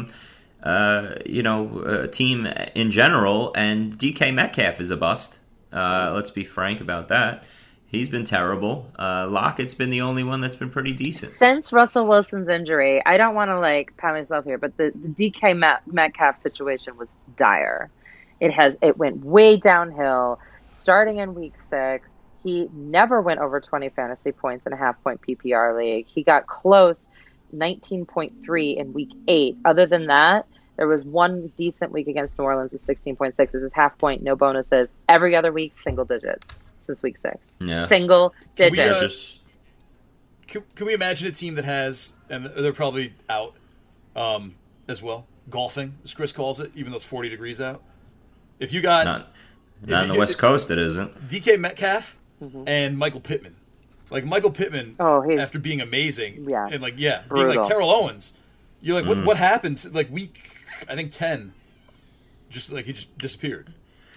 team in general. And DK Metcalf is a bust. Let's be frank about that. He's been terrible. Lockett's been the only one that's been pretty decent. Since Russell Wilson's injury, I don't want to pat myself here, but the DK Metcalf situation was dire. It went way downhill starting in week 6. He never went over 20 fantasy points in a half-point PPR league. He got close, 19.3 in week 8. Other than that, there was one decent week against New Orleans with 16.6 as his half-point, no bonuses. Every other week, single digits since week 6. Yeah. Single digits. Can we imagine a team that has, and they're probably out as well, golfing, as Chris calls it, even though it's 40 degrees out? If you got not on the West Coast, it isn't. DK Metcalf and Michael Pittman, like Michael Pittman, after being amazing, and being like Terrell Owens, you're like, what happened? Like week, I think 10, just like he just disappeared.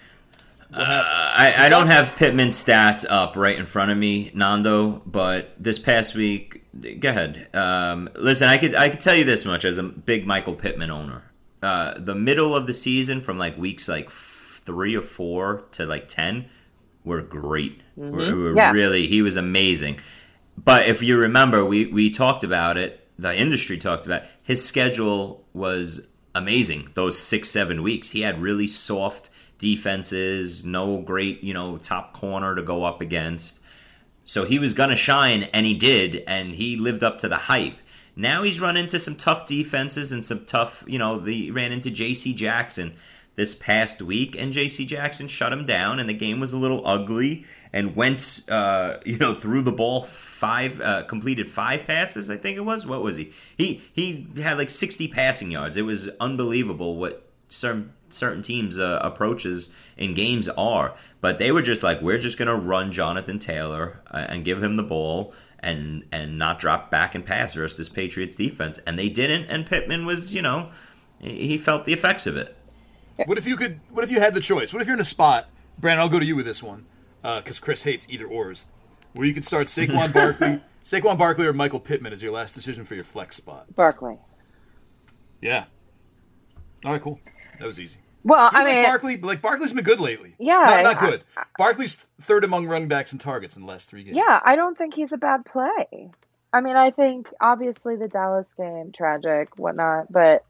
I don't have Pittman's stats up right in front of me, Nando, but this past week, go ahead. Listen, I could tell you this much as a big Michael Pittman owner. The middle of the season, from like weeks like 3 or 4 to like 10, were great. Really, he was amazing. But if you remember, we talked about it. The industry talked about it. His schedule was amazing those 6-7 weeks. He had really soft defenses, no great, top corner to go up against. So he was going to shine, and he did, and he lived up to the hype. Now he's run into some tough defenses and some tough, they ran into J.C. Jackson this past week, and J.C. Jackson shut him down, and the game was a little ugly, and Wentz, threw the ball completed 5 passes, I think it was. What was he? He had like 60 passing yards. It was unbelievable what certain teams' approaches in games are. But they were just like, we're just going to run Jonathan Taylor and give him the ball and not drop back and pass versus this Patriots defense. And they didn't, and Pittman was, he felt the effects of it. What if you had the choice? What if you're in a spot, Brandon, I'll go to you with this one, because Chris hates either ors, where you could start Saquon Barkley or Michael Pittman as your last decision for your flex spot. Barkley. Yeah. All right, cool. That was easy. Well, Barkley's been good lately. Yeah. Not good. Barkley's third among running backs and targets in the last 3 games. Yeah, I don't think he's a bad play. I mean, I think obviously the Dallas game, tragic, whatnot, but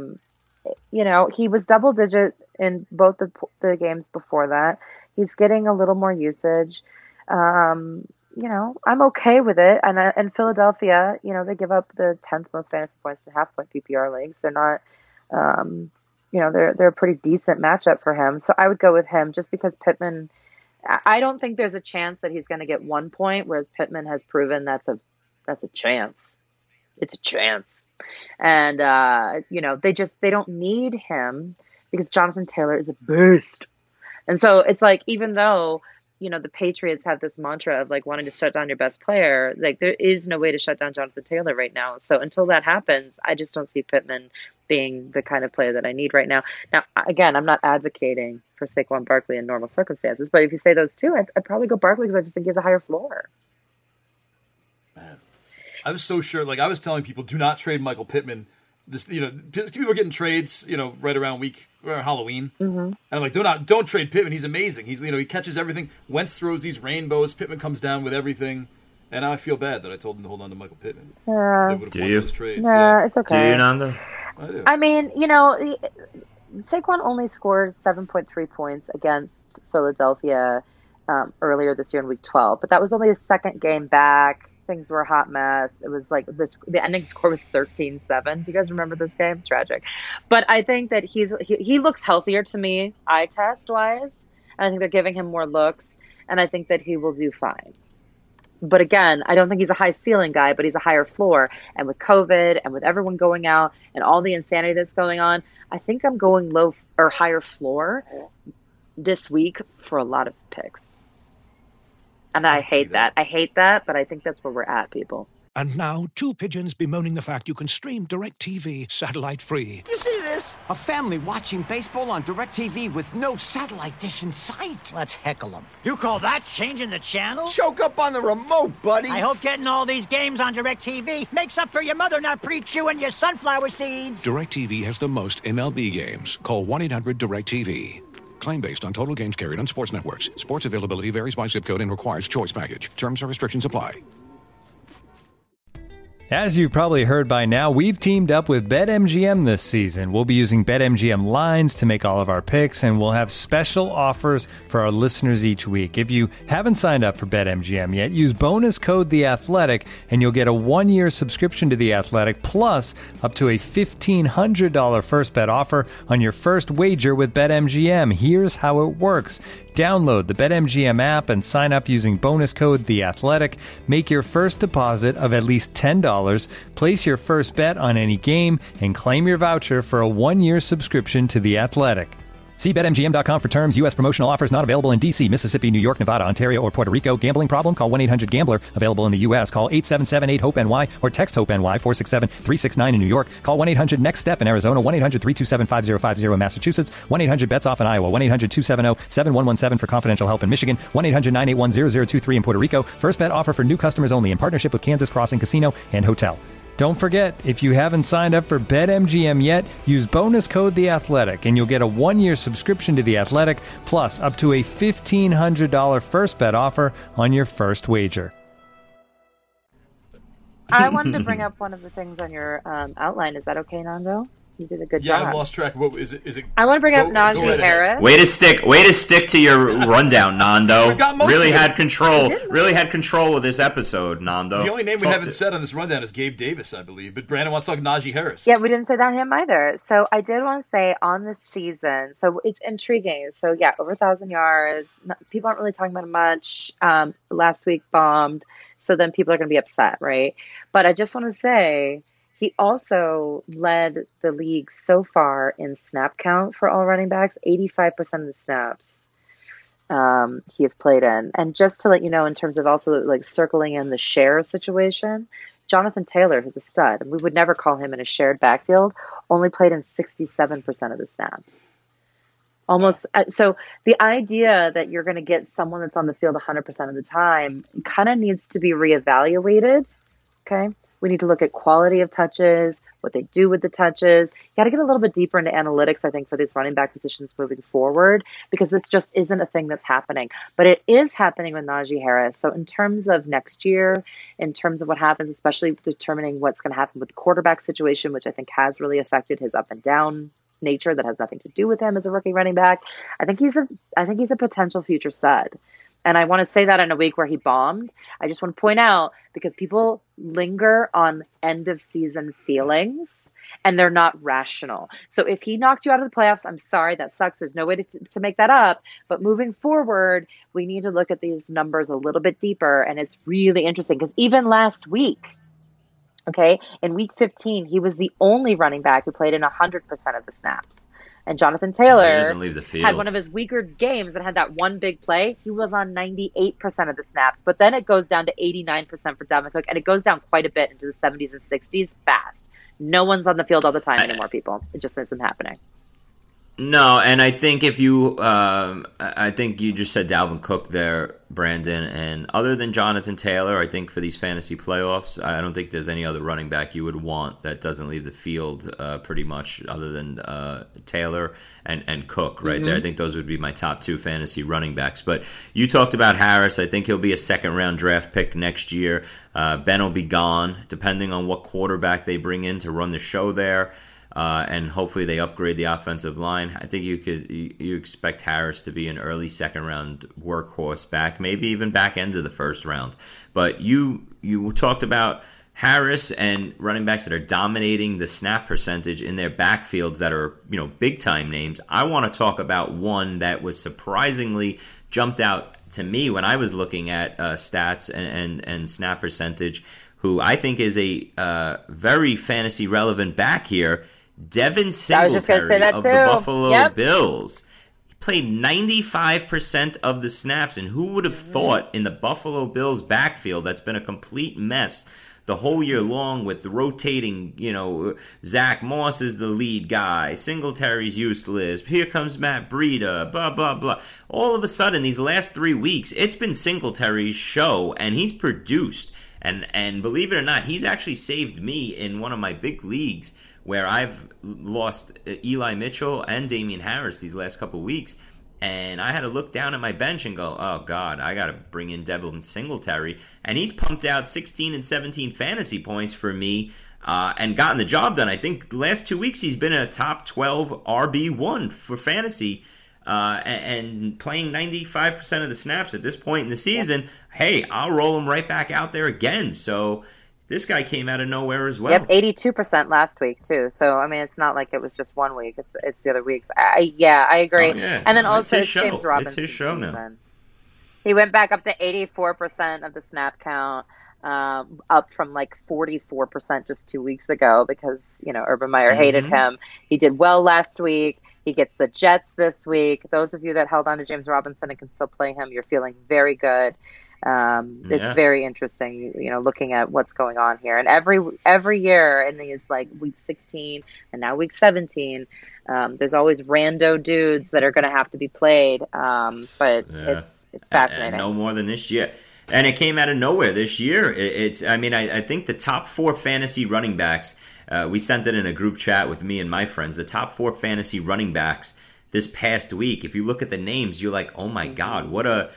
he was double digit in both the games before that. He's getting a little more usage. I'm okay with it. And Philadelphia, they give up the 10th most fantasy points to half-point PPR leagues. They're not, they're a pretty decent matchup for him. So I would go with him just because Pittman, I don't think there's a chance that he's going to get 1 point, whereas Pittman has proven that's a chance. It's a chance. And, they don't need him because Jonathan Taylor is a beast. And so it's like, even though, the Patriots have this mantra of like wanting to shut down your best player, like there is no way to shut down Jonathan Taylor right now. So until that happens, I just don't see Pittman being the kind of player that I need right now. Now, again, I'm not advocating for Saquon Barkley in normal circumstances, but if you say those two, I'd probably go Barkley because I just think he has a higher floor. Man, I was so sure. Like I was telling people, do not trade Michael Pittman. This, people were getting trades, right around Halloween, and I'm like, don't trade Pittman. He's amazing. He's, he catches everything. Wentz throws these rainbows. Pittman comes down with everything, and now I feel bad that I told him to hold on to Michael Pittman. Yeah. Do you? Those trades. Yeah, it's okay. Do you, Nando? I do. I mean, Saquon only scored 7.3 points against Philadelphia earlier this year in Week 12, but that was only his second game back. Things were a hot mess. It was like the ending score was 13-7. Do you guys remember this game? Tragic. But I think that he looks healthier to me, eye test wise. And I think they're giving him more looks, and I think that he will do fine. But again, I don't think he's a high ceiling guy, but he's a higher floor. And with COVID and with everyone going out and all the insanity that's going on, I think I'm going low or higher floor this week for a lot of picks. And I hate that. I hate that, but I think that's where we're at, people. And now, two pigeons bemoaning the fact you can stream DirecTV satellite-free. You see this? A family watching baseball on DirecTV with no satellite dish in sight. Let's heckle them. You call that changing the channel? Choke up on the remote, buddy. I hope getting all these games on DirecTV makes up for your mother not pre-chewing your sunflower seeds. DirecTV has the most MLB games. Call 1-800-DirecTV. Claim based on total games carried on sports networks. Sports availability varies by zip code and requires choice package. Terms and restrictions apply. As you've probably heard by now, we've teamed up with BetMGM this season. We'll be using BetMGM lines to make all of our picks, and we'll have special offers for our listeners each week. If you haven't signed up for BetMGM yet, use bonus code The Athletic, and you'll get a 1-year subscription to The Athletic, plus up to a $1,500 first bet offer on your first wager with BetMGM. Here's how it works. Download the BetMGM app and sign up using bonus code The Athletic. Make your first deposit of at least $10. Place your first bet on any game and claim your voucher for a 1-year subscription to The Athletic. See BetMGM.com for terms. U.S. promotional offers not available in D.C., Mississippi, New York, Nevada, Ontario, or Puerto Rico. Gambling problem? Call 1-800-GAMBLER. Available in the U.S. Call 877-8-HOPE-NY or text HOPE-NY 467-369 in New York. Call 1-800-NEXT-STEP in Arizona. 1-800-327-5050 in Massachusetts. 1-800-BETS-OFF in Iowa. 1-800-270-7117 for confidential help in Michigan. 1-800-981-0023 in Puerto Rico. First bet offer for new customers only in partnership with Kansas Crossing Casino and Hotel. Don't forget, if you haven't signed up for BetMGM yet, use bonus code The Athletic, and you'll get a 1-year subscription to The Athletic, plus up to a $1,500 first bet offer on your first wager. I wanted to bring up one of the things on your outline. Is that okay, Nando? You did a good job. job. I've lost track. What is it? I want to bring up Najee Harris. Way to stick to your rundown, Nando. Really had control. Really had control of this episode, Nando. The only name we haven't said on this rundown is Gabe Davis, I believe. But Brandon wants to talk Najee Harris. Yeah, we didn't say that him either. So I did want to say on this season, so it's intriguing. So yeah, over 1,000 yards. People aren't really talking about it much. Last week bombed. So then people are going to be upset, right? But I just want to say, he also led the league so far in snap count for all running backs, 85% of the snaps he has played in. And just to let you know, in terms of also like circling in the share situation, Jonathan Taylor, who's a stud, and we would never call him in a shared backfield, only played in 67% of the snaps. Almost. So the idea that you're going to get someone that's on the field 100% of the time kind of needs to be reevaluated. Okay. We need to look at quality of touches, what they do with the touches. You got to get a little bit deeper into analytics, I think, for these running back positions moving forward, because this just isn't a thing that's happening. But it is happening with Najee Harris. So in terms of next year, in terms of what happens, especially determining what's going to happen with the quarterback situation, which I think has really affected his up and down nature that has nothing to do with him as a rookie running back. I think he's a potential future stud. And I want to say that in a week where he bombed. I just want to point out, because people linger on end of season feelings and they're not rational. So if he knocked you out of the playoffs, I'm sorry, that sucks. There's no way to make that up. But moving forward, we need to look at these numbers a little bit deeper. And it's really interesting because even last week, okay, in week 15, he was the only running back who played in 100% of the snaps. And Jonathan Taylor had one of his weaker games and had that one big play. He was on 98% of the snaps. But then it goes down to 89% for Dalvin Cook, and it goes down quite a bit into the 70s and 60s fast. No one's on the field all the time anymore, people. It just isn't happening. No, and I think I think you just said Dalvin Cook there, Brandon, and other than Jonathan Taylor, I think for these fantasy playoffs, I don't think there's any other running back you would want that doesn't leave the field pretty much, other than Taylor and Cook right there. I think those would be my top two fantasy running backs. But you talked about Harris. I think he'll be a second-round draft pick next year. Ben will be gone, depending on what quarterback they bring in to run the show there. And hopefully they upgrade the offensive line. I think you expect Harris to be an early second round workhorse back, maybe even back end of the first round. But you talked about Harris and running backs that are dominating the snap percentage in their backfields that are, big time names. I want to talk about one that was surprisingly jumped out to me when I was looking at stats and snap percentage, who I think is a very fantasy relevant back here. Devin Singletary of the Buffalo Bills. He played 95% of the snaps, and who would have thought in the Buffalo Bills backfield that's been a complete mess the whole year long with the rotating, Zach Moss is the lead guy, Singletary's useless, here comes Matt Breida, blah, blah, blah. All of a sudden, these last 3 weeks, it's been Singletary's show, and he's produced. And believe it or not, he's actually saved me in one of my big leagues where I've lost Eli Mitchell and Damian Harris these last couple of weeks. And I had to look down at my bench and go, oh, God, I got to bring in Devin Singletary. And he's pumped out 16 and 17 fantasy points for me and gotten the job done. I think the last 2 weeks he's been a top 12 RB1 for fantasy and playing 95% of the snaps at this point in the season. Hey, I'll roll him right back out there again. So this guy came out of nowhere as well. Yep, 82% last week too. So I mean, it's not like it was just 1 week. It's the other weeks. I agree. Oh, yeah. And then also it's James Robinson. It's his show now. He went back up to 84% of the snap count, up from like 44% just 2 weeks ago because Urban Meyer hated him. He did well last week. He gets the Jets this week. Those of you that held on to James Robinson and can still play him, you're feeling very good. It's very interesting, looking at what's going on here. And every year in these like week 16 and now week 17, there's always rando dudes that are going to have to be played. But it's fascinating. And no more than this year. And it came out of nowhere this year. I think the top 4 fantasy running backs, we sent it in a group chat with me and my friends, the top 4 fantasy running backs this past week. If you look at the names, you're like, oh my God, what a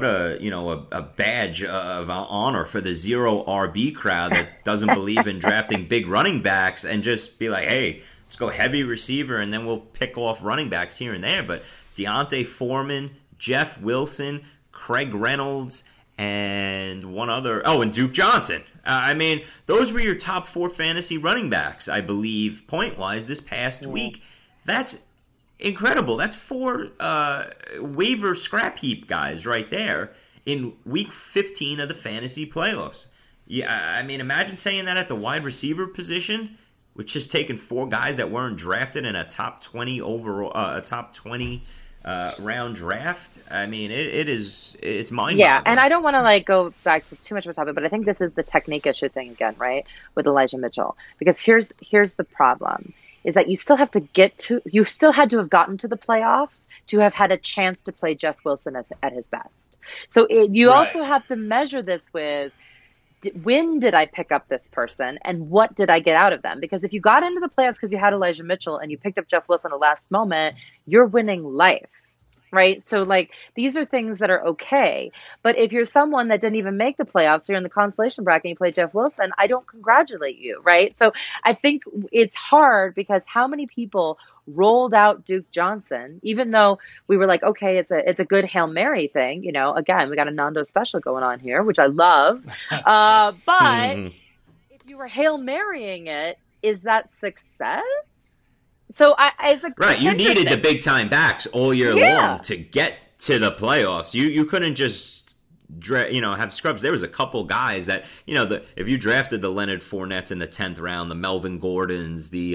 badge of honor for the zero RB crowd that doesn't believe in drafting big running backs and just be like, hey, let's go heavy receiver, and then we'll pick off running backs here and there. But D'Onta Foreman, Jeff Wilson, Craig Reynolds, and one other. Oh, and Duke Johnson. I mean, those were your top 4 fantasy running backs, I believe, point-wise, this past week. That's incredible. That's 4 waiver scrap heap guys right there in week 15 of the fantasy playoffs. Yeah, I mean, imagine saying that at the wide receiver position, with just taking 4 guys that weren't drafted in a top 20 overall, a top 20 round draft. I mean, it's mind-boggling. Yeah, and I don't want to go back to too much of a topic, but I think this is the technique issue thing again, right, with Elijah Mitchell. Because here's the problem, is that you still had to have gotten to the playoffs to have had a chance to play Jeff Wilson at his best. So you also have to measure this with, when did I pick up this person and what did I get out of them? Because if you got into the playoffs because you had Elijah Mitchell and you picked up Jeff Wilson at the last moment, you're winning life, right? So these are things that are okay. But if you're someone that didn't even make the playoffs, you're in the consolation bracket and you play Jeff Wilson, I don't congratulate you, right? So I think it's hard because how many people rolled out Duke Johnson, even though we were like, okay, it's a good Hail Mary thing. Again, we got a Nando special going on here, which I love. But if you were Hail Marying it, is that success? So you needed the big time backs all year long to get to the playoffs. You couldn't just have scrubs. There was a couple guys that if you drafted the Leonard Fournettes in the 10th round, the Melvin Gordons, the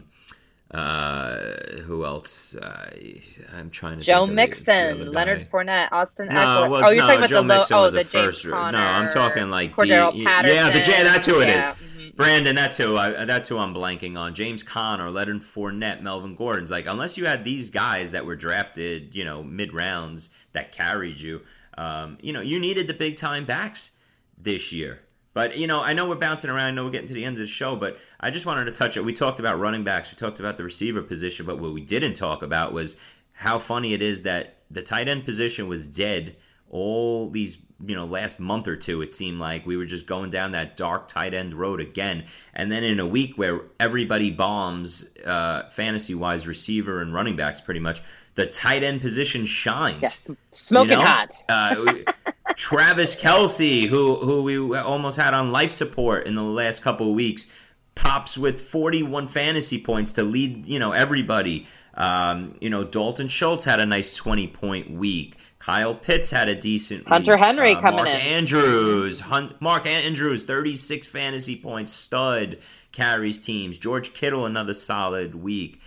who else? I'm trying to. Joe Mixon, Leonard Fournette, Austin Eckler. You're talking about the James Conner. No, I'm talking like Cordero Patterson. Yeah, that's who it is. Mm-hmm. Brandon, that's who I'm blanking on. James Conner, Leonard Fournette, Melvin Gordon's. Unless you had these guys that were drafted, mid rounds that carried you, you needed the big time backs this year. But, I know we're bouncing around. I know we're getting to the end of the show, but I just wanted to touch it. We talked about running backs. We talked about the receiver position, but what we didn't talk about was how funny it is that the tight end position was dead all these, last month or two. It seemed like we were just going down that dark tight end road again. And then in a week where everybody bombs fantasy-wise receiver and running backs pretty much, the tight end position shines. Yes, smoking hot. Travis Kelce, who we almost had on life support in the last couple of weeks, pops with 41 fantasy points to lead, everybody. Dalton Schultz had a nice 20-point week. Kyle Pitts had a decent week. Hunter Henry coming Mark in. Mark Andrews, 36 fantasy points, stud, carries teams. George Kittle, another solid week.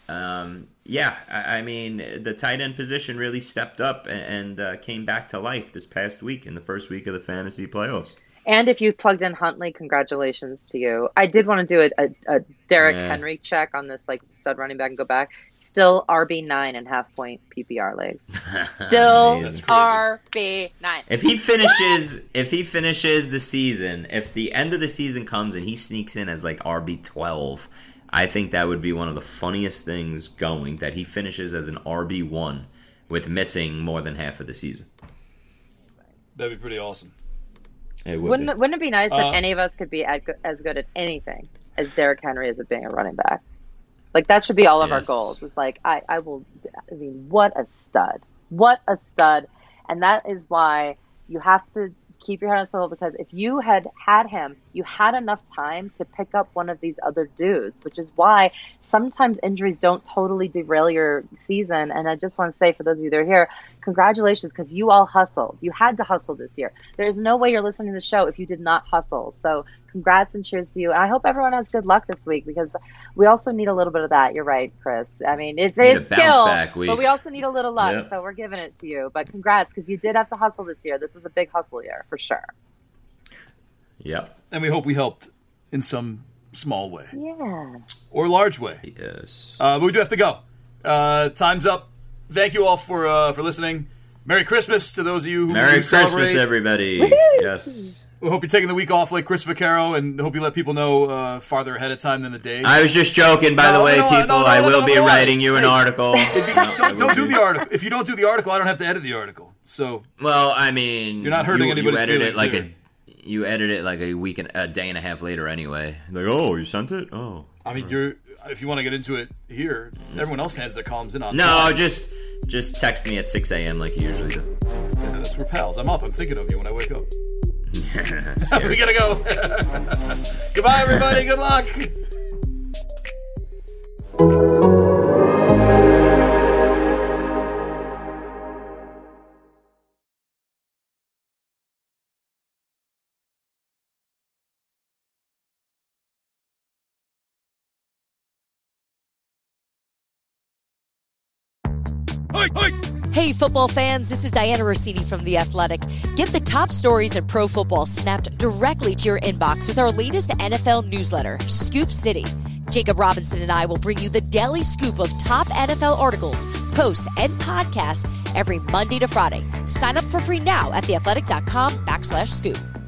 I mean, the tight end position really stepped up and came back to life this past week in the first week of the fantasy playoffs. And if you plugged in Huntley, congratulations to you. I did want to do a Derrick Henry check on this stud running back and go back. Still RB9 and half-point PPR leagues. Still RB9. If he finishes the season, if the end of the season comes and he sneaks in as RB12, I think that would be one of the funniest things going, that he finishes as an RB1 with missing more than half of the season. That'd be pretty awesome. Wouldn't it be nice if any of us could be as good at anything as Derrick Henry is at being a running back? That should be all of our goals. It's what a stud. What a stud. And that is why you have to keep your head on the swivel, because if you had him, you had enough time to pick up one of these other dudes, which is why sometimes injuries don't totally derail your season. And I just want to say, for those of you that are here, congratulations, because you all hustled. You had to hustle this year. There's no way you're listening to the show if you did not hustle. So congrats and cheers to you. And I hope everyone has good luck this week, because we also need a little bit of that. You're right, Chris. I mean, it's skill, but we also need a little luck. Yep. So we're giving it to you. But congrats, because you did have to hustle this year. This was a big hustle year, for sure. Yep. And we hope we helped in some small way. Yeah. Or large way. Yes. But we do have to go. Time's up. Thank you all for listening. Merry Christmas to those of you who Merry celebrate. Christmas, everybody. Woo-hoo! Yes. We hope you're taking the week off like Chris Vaccaro, and hope you let people know farther ahead of time than the day. I was just joking, by the way, people. I will be writing you an article. Don't do the article. If you don't do the article, I don't have to edit the article. So, well, I mean, you're not hurting anybody's feelings. You edit it like a day and a half later anyway. Oh, you sent it? Oh. I mean, if you want to get into it here, everyone else hands their columns in on. No, just text me at 6 a.m. like you usually do. Yeah, we're pals. I'm up. I'm thinking of you when I wake up. We gotta go. Goodbye, everybody. Good luck. Hey, football fans, this is Diana Rossini from The Athletic. Get the top stories in pro football snapped directly to your inbox with our latest NFL newsletter, Scoop City. Jacob Robinson and I will bring you the daily scoop of top NFL articles, posts, and podcasts every Monday to Friday. Sign up for free now at theathletic.com/scoop.